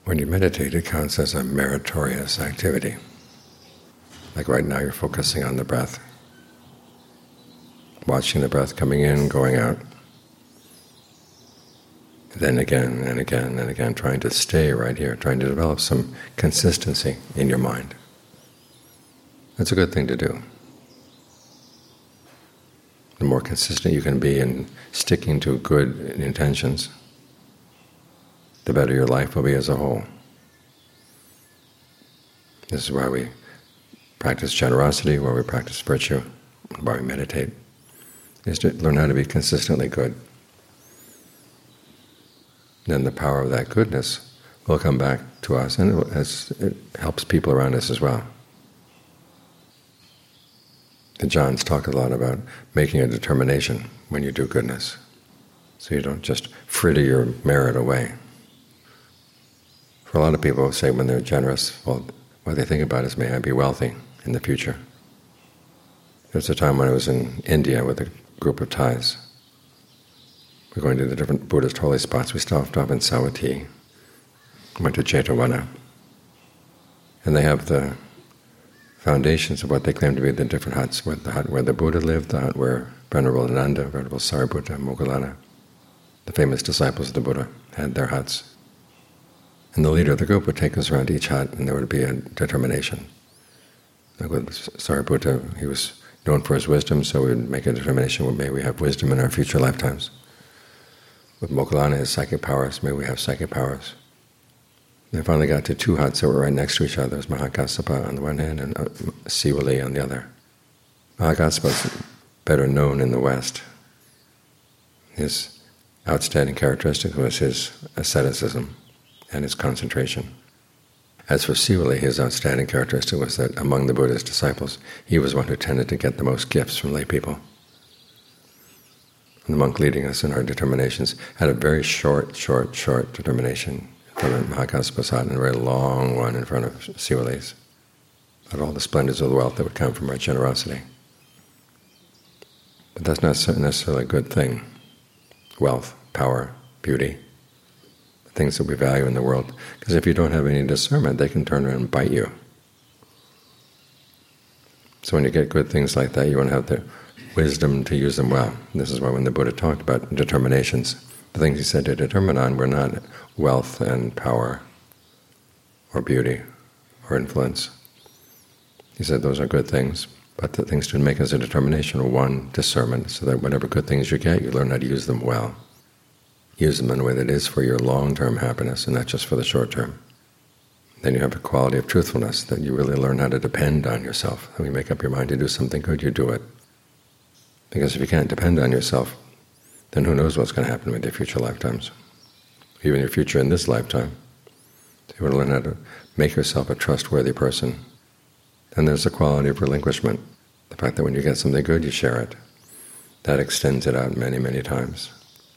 When you meditate, it counts as a meritorious activity. Like right now, you're focusing on the breath, watching the breath coming in, going out, then again and again and again, trying to stay right here, trying to develop some consistency in your mind. That's a good thing to do. The more consistent you can be in sticking to good intentions, the better your life will be as a whole. This is why we practice generosity, why we practice virtue, why we meditate, is to learn how to be consistently good. Then the power of that goodness will come back to us, and it helps people around us as well. The Johns talk a lot about making a determination when you do goodness, so you don't just fritter your merit away. For a lot of people say when they're generous, well, what they think about is, may I be wealthy in the future. There was a time when I was in India with a group of Thais. We're going to the different Buddhist holy spots. We stopped off in Savatthi, went to Jetavana, and they have the foundations of what they claim to be the different huts, the hut where the Buddha lived, the hut where Venerable Ananda, Venerable Sariputta, Moggallana, the famous disciples of the Buddha, had their huts. And the leader of the group would take us around each hut, and there would be a determination. Like with Sariputta, he was known for his wisdom, so we would make a determination, well, may we have wisdom in our future lifetimes. With Moggallana, his psychic powers, may we have psychic powers. They finally got to two huts that were right next to each other. There was Mahakassapa on the one hand and Sivali on the other. Mahakassapa is better known in the West. His outstanding characteristic was his asceticism and his concentration. As for Sivali, his outstanding characteristic was that among the Buddha's disciples, he was one who tended to get the most gifts from lay people. And the monk leading us in our determinations had a very short determination in front of Mahakassapa's hut and a very long one in front of Sivali's, about all the splendors of the wealth that would come from our generosity. But that's not necessarily a good thing. Wealth, power, beauty, things that we value in the world, because if you don't have any discernment, they can turn around and bite you. So when you get good things like that, you want to have the wisdom to use them well. This is why when the Buddha talked about determinations, the things he said to determine on were not wealth and power or beauty or influence. He said those are good things, but the things to make as a determination are one, discernment, so that whatever good things you get, you learn how to use them well. Use them in a way that is for your long-term happiness and not just for the short term. Then you have a quality of truthfulness that you really learn how to depend on yourself. When you make up your mind to do something good, you do it. Because if you can't depend on yourself, then who knows what's going to happen with your future lifetimes, even your future in this lifetime. So you want to learn how to make yourself a trustworthy person. And there's a quality of relinquishment, the fact that when you get something good, you share it. That extends it out many, many times.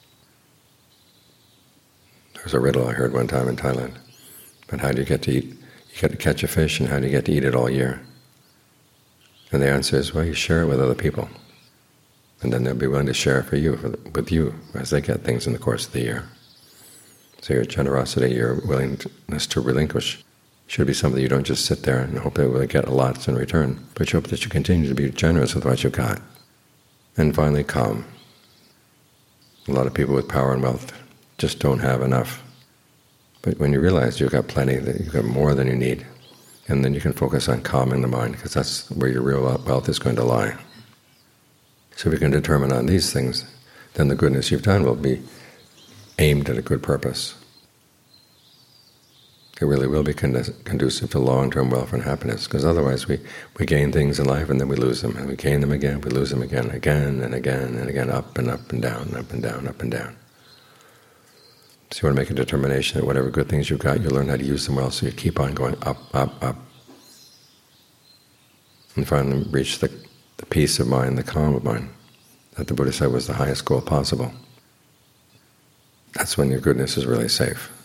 There was a riddle I heard one time in Thailand, but how do you get to eat? You get to catch a fish, and how do you get to eat it all year? And the answer is, well, you share it with other people, and then they'll be willing to share it with you as they get things in the course of the year. So your generosity, your willingness to relinquish, should be something you don't just sit there and hope that you will get lots in return, but you hope that you continue to be generous with what you got. And finally, calm. A lot of people with power and wealth just don't have enough. But when you realize you've got plenty, that you've got more than you need, and then you can focus on calming the mind, because that's where your real wealth is going to lie. So if you can determine on these things, then the goodness you've done will be aimed at a good purpose. It really will be conducive to long-term welfare and happiness, because otherwise we gain things in life and then we lose them, and we gain them again, we lose them again and again, up and up and down, up and down, up and down. So you want to make a determination that whatever good things you've got, you learn how to use them well, so you keep on going up, up, up. And finally reach the peace of mind, the calm of mind, that the Buddha said was the highest goal possible. That's when your goodness is really safe.